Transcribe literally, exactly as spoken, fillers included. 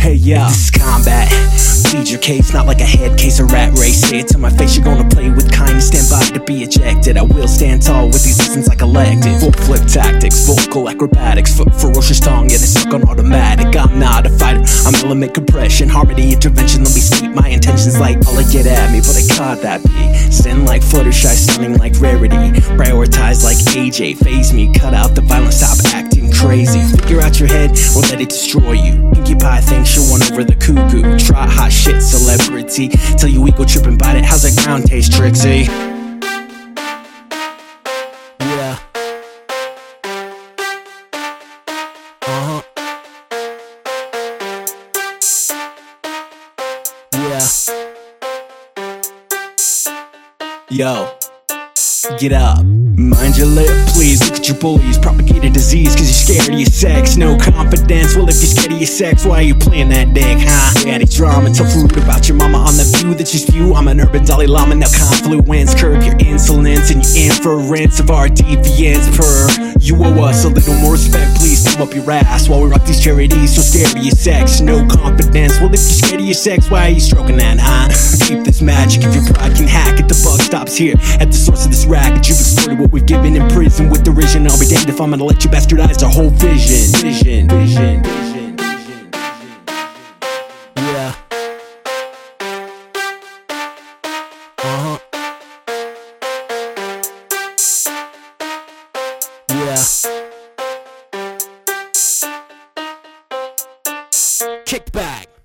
Hey yo, this is combat. Plead your case, not like a head case or rat race. Say it to my face, you're gonna play with kindness. Stand by to be ejected. I will stand tall with these lessons like elected. Full flip tactics, vocal acrobatics, f ferocious tongue, yeah, they stuck on automatic. I'm not a fighter, I'm element compression, harmony intervention. Let me speak my intentions like all I get at me, but I caught that beat. Send like Fluttershy, stunning like rarity. Prioritize like A J, phase me, cut out the violence, stop acting crazy. Figure out your head or let it destroy you. Pinkie Pie thinks you're one over the cuckoo. Try hot shit celebrity, tell you ego trip and bite it. How's that ground taste, Trixie? Yeah. Uh-huh. Yeah. Yo, get up. Mind your lip, please. Look at your bullies, propagate a disease cause you're scared of your sex. No confidence, well if you're scared of your sex, why are you playing that dick, huh? Daddy drama, tough rude about your mama on the view that you spew. I'm an urban Dalai Lama, now confluence. Curb your insolence and your inference of our deviance. Per, you owe us a little more respect, please thumb up your ass while we rock these charities. So scared of your sex, no confidence. Well if you're scared of your sex, why are you stroking that, huh? Keep this magic if your pride can hack it. The buck stops here at the source of this racket. You've exploited what we've given in prison with derision. I'll be damned if I'm gonna let you bastardize our whole vision. Vision, vision, vision, vision, yeah. Uh-huh. Yeah. Kick back.